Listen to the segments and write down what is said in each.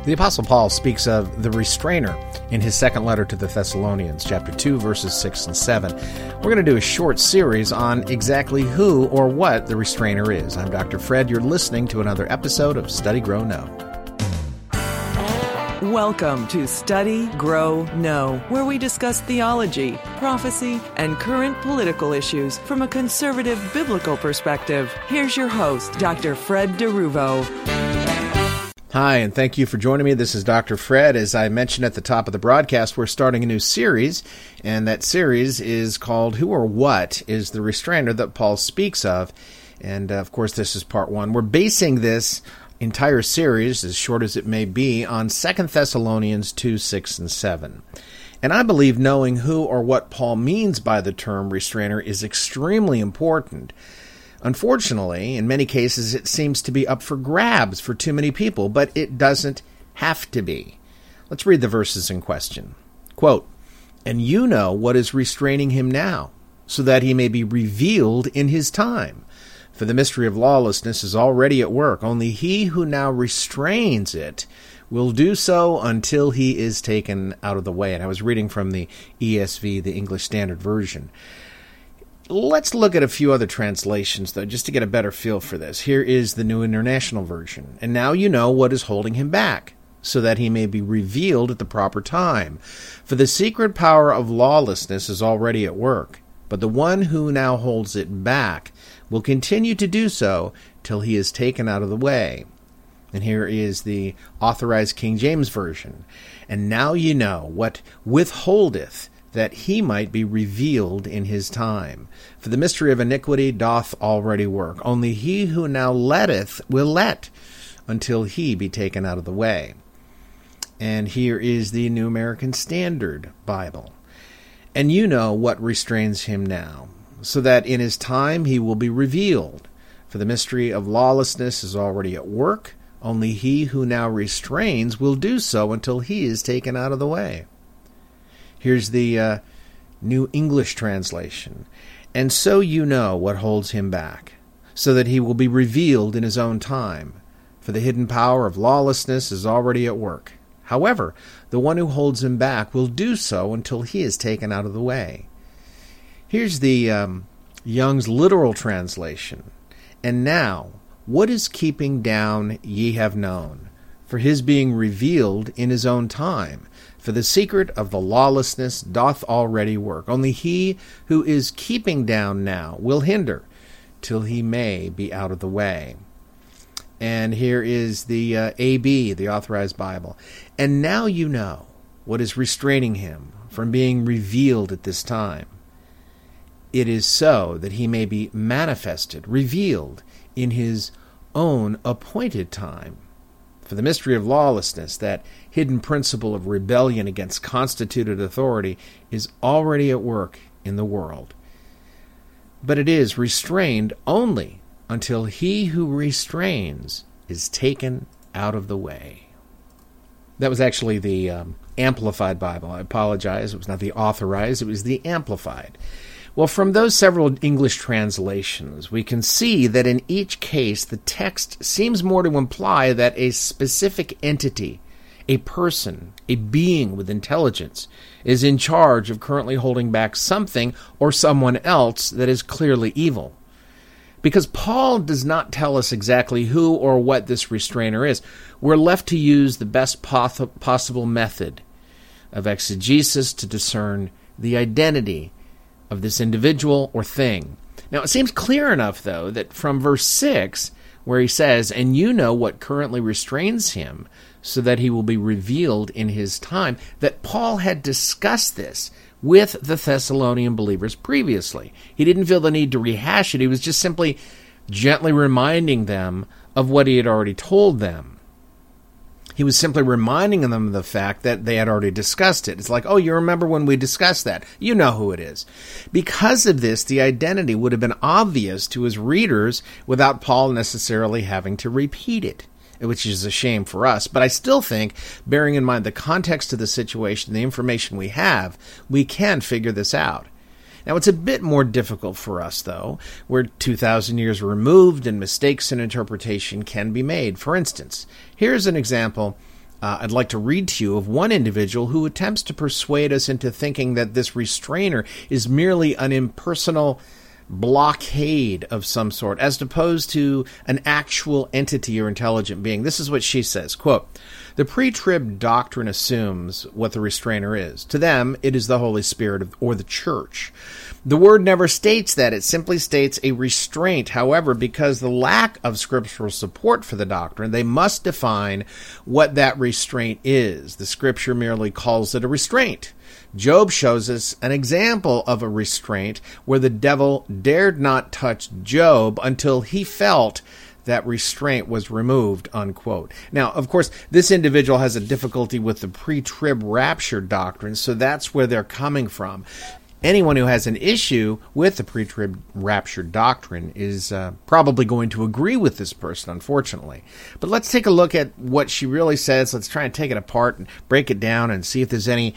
The Apostle Paul speaks of the restrainer in his second letter to the Thessalonians, chapter 2, verses 6 and 7. We're going to do a short series on exactly who or what the restrainer is. I'm Dr. Fred. You're listening to another episode of Study, Grow, Know. Welcome to Study, Grow, Know, where we discuss theology, prophecy, and current political issues from a conservative biblical perspective. Here's your host, Dr. Fred DeRuvo. Hi, and thank you for joining me. This is Dr. Fred. As I mentioned at the top of the broadcast, we're starting a new series, and that series is called Who or What is the Restrainer that Paul speaks of. And, of course, this is part one. We're basing this entire series, as short as it may be, on 2 Thessalonians 2, 6, and 7. And I believe knowing who or what Paul means by the term restrainer is extremely important. Unfortunately, in many cases, it seems to be up for grabs for too many people, but it doesn't have to be. Let's read the verses in question. Quote, "And you know what is restraining him now, so that he may be revealed in his time. For the mystery of lawlessness is already at work. Only he who now restrains it will do so until he is taken out of the way." And I was reading from the ESV, the English Standard Version. Let's look at a few other translations, though, just to get a better feel for this. Here is the New International Version. "And now you know what is holding him back, so that he may be revealed at the proper time. For the secret power of lawlessness is already at work, but the one who now holds it back will continue to do so till he is taken out of the way." And here is the Authorized King James Version. "And now you know what withholdeth, that he might be revealed in his time. For the mystery of iniquity doth already work. Only he who now letteth will let, until he be taken out of the way." And here is the New American Standard Bible. "And you know what restrains him now, so that in his time he will be revealed. For the mystery of lawlessness is already at work. Only he who now restrains will do so until he is taken out of the way." Here's the New English Translation. "And so you know what holds him back, so that he will be revealed in his own time. For the hidden power of lawlessness is already at work. However, the one who holds him back will do so until he is taken out of the way." Here's the Young's Literal Translation. "And now, what is keeping down ye have known, for his being revealed in his own time. For the secret of the lawlessness doth already work. Only he who is keeping down now will hinder, till he may be out of the way." And here is the AB, the Authorized Bible. "And now you know what is restraining him from being revealed at this time. It is so that he may be manifested, revealed in his own appointed time. For the mystery of lawlessness, that hidden principle of rebellion against constituted authority, is already at work in the world. But it is restrained only until he who restrains is taken out of the way." That was actually the Amplified Bible. I apologize. It was not the Authorized. It was the Amplified. Well, from those several English translations, we can see that in each case the text seems more to imply that a specific entity, a person, a being with intelligence, is in charge of currently holding back something or someone else that is clearly evil. Because Paul does not tell us exactly who or what this restrainer is, we're left to use the best possible method of exegesis to discern the identity of this individual or thing. Now, it seems clear enough, though, that from verse 6, where he says, "And you know what currently restrains him, so that he will be revealed in his time," that Paul had discussed this with the Thessalonian believers previously. He didn't feel the need to rehash it. He was just simply gently reminding them of what he had already told them. He was simply reminding them of the fact that they had already discussed it. It's like, oh, you remember when we discussed that? You know who it is. Because of this, the identity would have been obvious to his readers without Paul necessarily having to repeat it, which is a shame for us. But I still think, bearing in mind the context of the situation, the information we have, we can figure this out. Now, it's a bit more difficult for us, though. We're 2,000 years removed, and mistakes in interpretation can be made. For instance, here's an example I'd like to read to you of one individual who attempts to persuade us into thinking that this restrainer is merely an impersonal blockade of some sort, as opposed to an actual entity or intelligent being. This is what she says, quote, "The pre-trib doctrine assumes what the restrainer is. To them, it is the Holy Spirit or the church. The word never states that. It simply states a restraint. However, because the lack of scriptural support for the doctrine, they must define what that restraint is. The scripture merely calls it a restraint. Job shows us an example of a restraint where the devil dared not touch Job until he felt that restraint was removed," unquote. Now, of course, this individual has a difficulty with the pre-trib rapture doctrine, so that's where they're coming from. Anyone who has an issue with the pre-trib rapture doctrine is probably going to agree with this person, unfortunately. But let's take a look at what she really says. Let's try and take it apart and break it down and see if there's any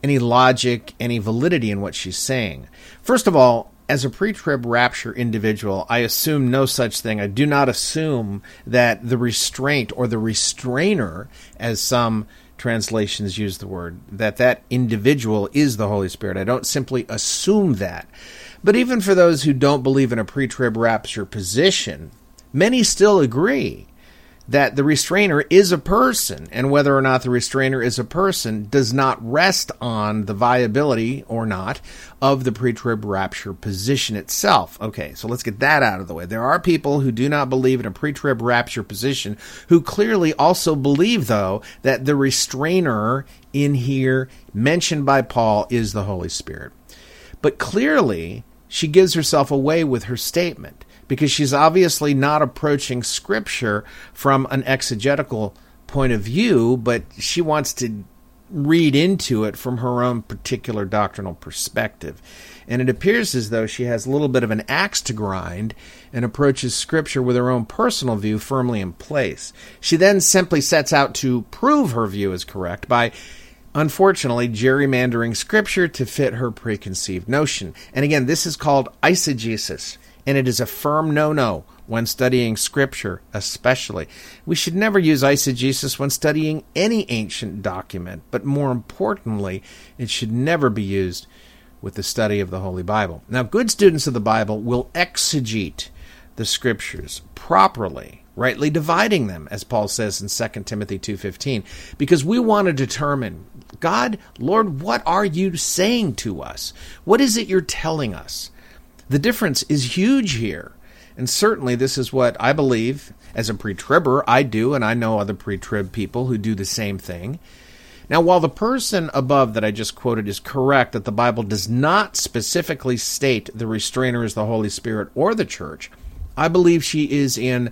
logic, any validity in what she's saying. First of all, as a pre-trib rapture individual, I assume no such thing. I do not assume that the restraint or the restrainer, as some translations use the word, that individual is the Holy Spirit. I don't simply assume that. But even for those who don't believe in a pre-trib rapture position, many still agree that the restrainer is a person, and whether or not the restrainer is a person does not rest on the viability or not of the pre-trib rapture position itself. Okay, so let's get that out of the way. There are people who do not believe in a pre-trib rapture position who clearly also believe, though, that the restrainer in here mentioned by Paul is the Holy Spirit. But clearly, she gives herself away with her statement, because she's obviously not approaching Scripture from an exegetical point of view, but she wants to read into it from her own particular doctrinal perspective. And it appears as though she has a little bit of an axe to grind and approaches Scripture with her own personal view firmly in place. She then simply sets out to prove her view is correct by, unfortunately, gerrymandering Scripture to fit her preconceived notion. And again, this is called eisegesis. And it is a firm no-no when studying Scripture, especially. We should never use eisegesis when studying any ancient document, but more importantly, it should never be used with the study of the Holy Bible. Now, good students of the Bible will exegete the Scriptures properly, rightly dividing them, as Paul says in 2 Timothy 2:15, because we want to determine, God, Lord, what are you saying to us? What is it you're telling us? The difference is huge here, and certainly this is what I believe as a pre-tribber. I do, and I know other pre-trib people who do the same thing. Now, while the person above that I just quoted is correct that the Bible does not specifically state the restrainer is the Holy Spirit or the church, I believe she is in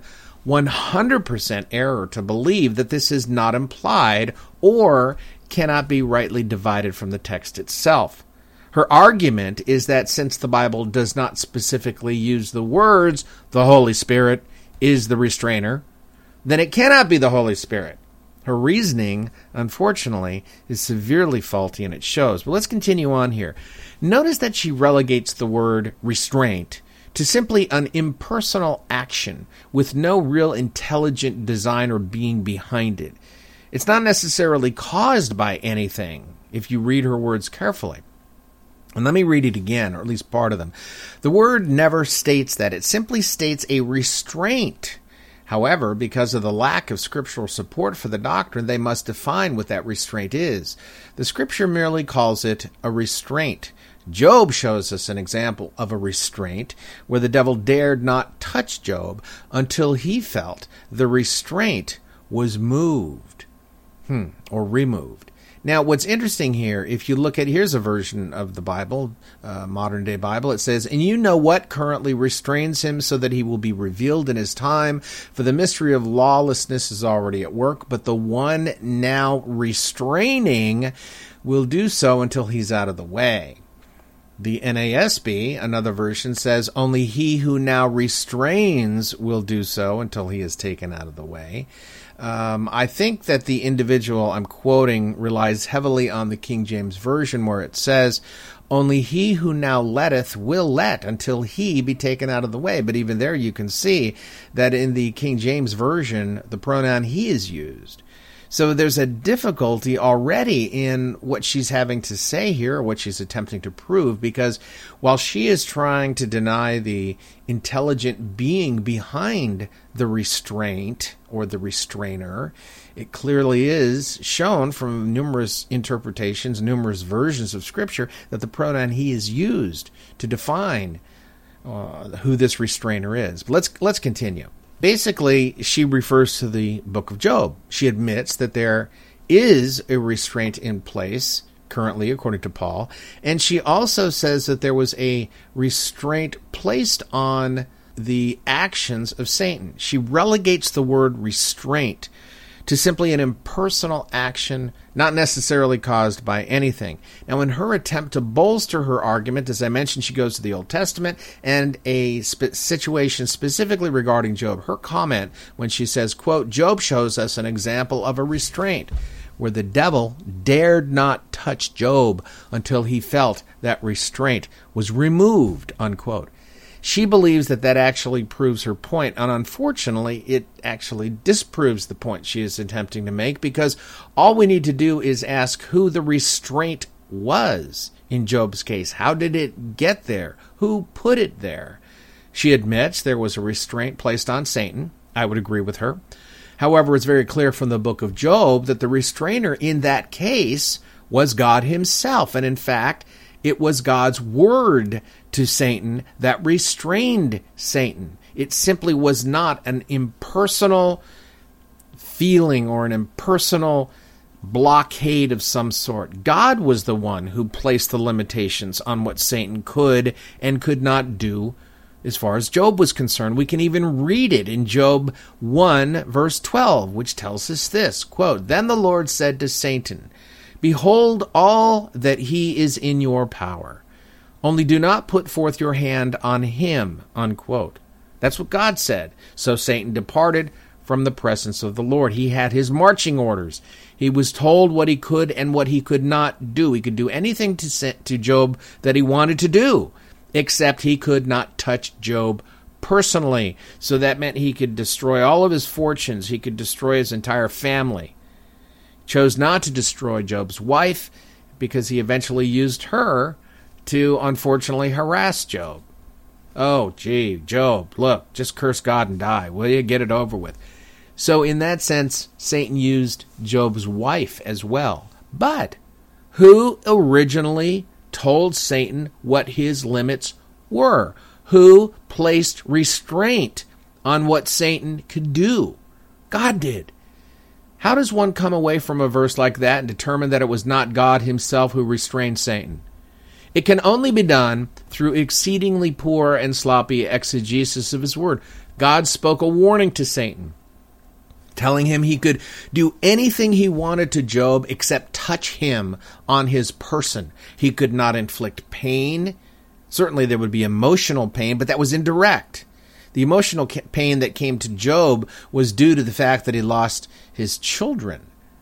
100% error to believe that this is not implied or cannot be rightly divided from the text itself. Her argument is that since the Bible does not specifically use the words, the Holy Spirit is the restrainer, then it cannot be the Holy Spirit. Her reasoning, unfortunately, is severely faulty, and it shows. But let's continue on here. Notice that she relegates the word restraint to simply an impersonal action with no real intelligent design or being behind it. It's not necessarily caused by anything, if you read her words carefully. And let me read it again, or at least part of them. The word never states that. It simply states a restraint. However, because of the lack of scriptural support for the doctrine, they must define what that restraint is. The Scripture merely calls it a restraint. Job shows us an example of a restraint where the devil dared not touch Job until he felt the restraint was moved, or removed. Now, what's interesting here, if you look at, here's a version of the Bible, modern-day Bible. It says, "And you know what currently restrains him so that he will be revealed in his time. For the mystery of lawlessness is already at work, but the one now restraining will do so until he's out of the way." The NASB, another version, says, "Only he who now restrains will do so until he is taken out of the way." I think that the individual I'm quoting relies heavily on the King James Version, where it says, "Only he who now letteth will let until he be taken out of the way." But even there you can see that in the King James Version, the pronoun he is used. So there's a difficulty already in what she's having to say here, or what she's attempting to prove, because while she is trying to deny the intelligent being behind the restraint or the restrainer, it clearly is shown from numerous interpretations, numerous versions of Scripture, that the pronoun he is used to define who this restrainer is. But let's continue. Basically, she refers to the book of Job. She admits that there is a restraint in place currently, according to Paul, and she also says that there was a restraint placed on the actions of Satan. She relegates the word restraint to simply an impersonal action, not necessarily caused by anything. Now, in her attempt to bolster her argument, as I mentioned, she goes to the Old Testament and a situation specifically regarding Job. Her comment when she says, quote, Job shows us an example of a restraint where the devil dared not touch Job until he felt that restraint was removed, unquote. She believes that actually proves her point, and unfortunately, it actually disproves the point she is attempting to make, because all we need to do is ask who the restraint was in Job's case. How did it get there? Who put it there? She admits there was a restraint placed on Satan. I would agree with her. However, it's very clear from the book of Job that the restrainer in that case was God himself, and in fact, it was God's word to Satan that restrained Satan. It simply was not an impersonal feeling or an impersonal blockade of some sort. God was the one who placed the limitations on what Satan could and could not do as far as Job was concerned. We can even read it in Job 1, verse 12, which tells us this, quote, Then the Lord said to Satan, Behold all that he is in your power. Only do not put forth your hand on him, unquote. That's what God said. So Satan departed from the presence of the Lord. He had his marching orders. He was told what he could and what he could not do. He could do anything to Job that he wanted to do, except he could not touch Job personally. So that meant he could destroy all of his fortunes. He could destroy his entire family. Chose not to destroy Job's wife because he eventually used her to, unfortunately, harass Job. Oh, gee, Job, look, just curse God and die. Will you get it over with? So in that sense, Satan used Job's wife as well. But who originally told Satan what his limits were? Who placed restraint on what Satan could do? God did. How does one come away from a verse like that and determine that it was not God himself who restrained Satan? It can only be done through exceedingly poor and sloppy exegesis of his word. God spoke a warning to Satan, telling him he could do anything he wanted to Job except touch him on his person. He could not inflict pain. Certainly there would be emotional pain, but that was indirect. The emotional pain that came to Job was due to the fact that he lost his children.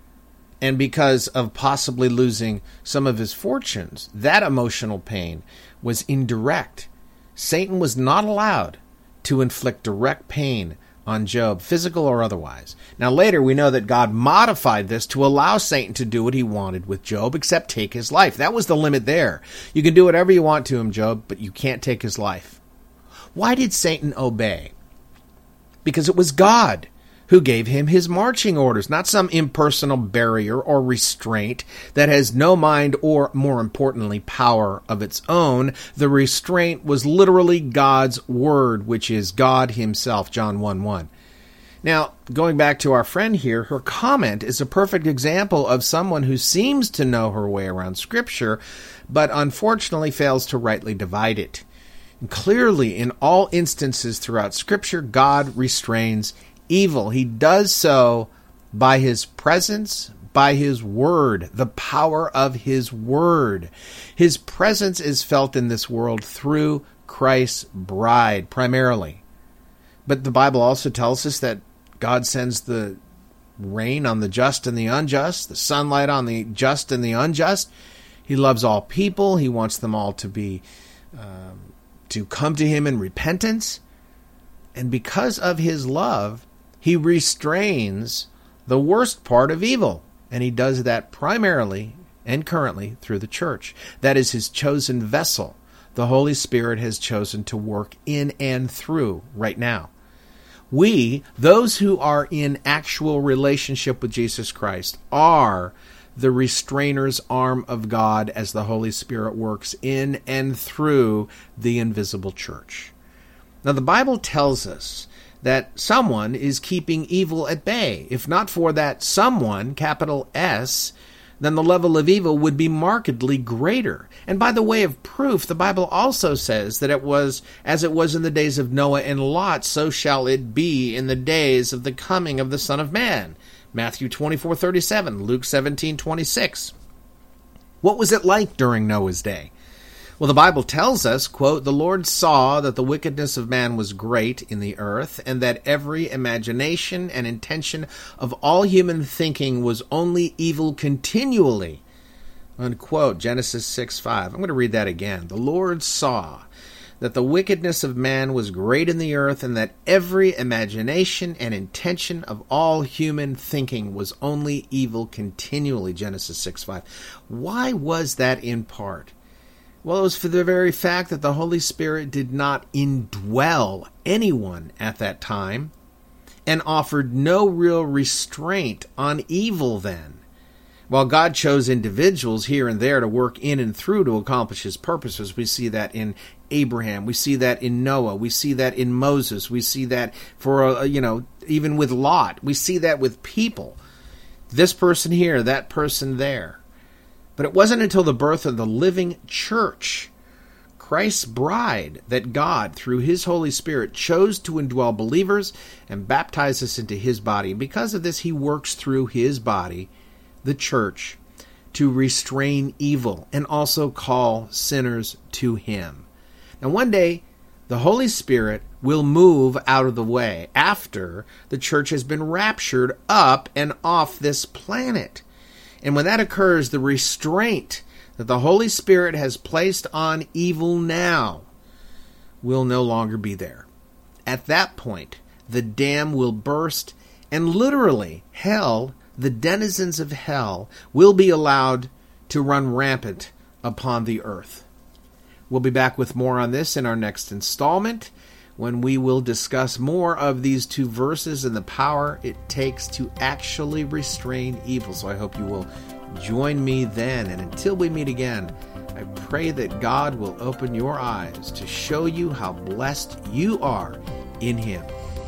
And because of possibly losing some of his fortunes, that emotional pain was indirect. Satan was not allowed to inflict direct pain on Job, physical or otherwise. Now later we know that God modified this to allow Satan to do what he wanted with Job, except take his life. That was the limit there. You can do whatever you want to him, Job, but you can't take his life. Why did Satan obey? Because it was God who gave him his marching orders, not some impersonal barrier or restraint that has no mind or, more importantly, power of its own. The restraint was literally God's word, which is God himself, John 1:1. Now, going back to our friend here, her comment is a perfect example of someone who seems to know her way around Scripture, but unfortunately fails to rightly divide it. And clearly, in all instances throughout Scripture, God restrains evil. He does so by his presence, by his word, the power of his word. His presence is felt in this world through Christ's bride, primarily. But the Bible also tells us that God sends the rain on the just and the unjust, the sunlight on the just and the unjust. He loves all people. He wants them all to be to come to him in repentance. And because of his love, he restrains the worst part of evil. And he does that primarily and currently through the church. That is his chosen vessel. The Holy Spirit has chosen to work in and through right now. We, those who are in actual relationship with Jesus Christ, are the restrainer's arm of God as the Holy Spirit works in and through the invisible church. Now, the Bible tells us that someone is keeping evil at bay. If not for that someone, capital S, then the level of evil would be markedly greater. And by the way of proof, the Bible also says that it was as it was in the days of Noah and Lot, so shall it be in the days of the coming of the Son of Man. Matthew 24:37, Luke 17:26. What was it like during Noah's day? Well, the Bible tells us, quote, "The Lord saw that the wickedness of man was great in the earth, and that every imagination and intention of all human thinking was only evil continually." Unquote, Genesis 6:5. I'm going to read that again. "The Lord saw that the wickedness of man was great in the earth, and that every imagination and intention of all human thinking was only evil continually." Genesis 6:5. Why was that in part? Well, it was for the very fact that the Holy Spirit did not indwell anyone at that time and offered no real restraint on evil then. While God chose individuals here and there to work in and through to accomplish his purposes, we see that in Abraham, we see that in Noah, we see that in Moses, we see that for, even with Lot, we see that with people. This person here, that person there. But it wasn't until the birth of the living church, Christ's bride, that God, through his Holy Spirit, chose to indwell believers and baptize us into his body. Because of this, he works through his body, the church, to restrain evil and also call sinners to him. Now, one day, the Holy Spirit will move out of the way after the church has been raptured up and off this planet. And when that occurs, the restraint that the Holy Spirit has placed on evil now will no longer be there. At that point, the dam will burst, and literally, hell, the denizens of hell, will be allowed to run rampant upon the earth. We'll be back with more on this in our next installment, when we will discuss more of these two verses and the power it takes to actually restrain evil. So I hope you will join me then. And until we meet again, I pray that God will open your eyes to show you how blessed you are in him.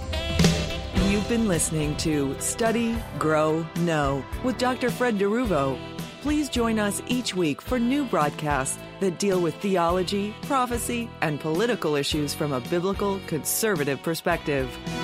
You've been listening to Study, Grow, Know with Dr. Fred DeRuvo. Please join us each week for new broadcasts that deal with theology, prophecy, and political issues from a biblical, conservative perspective.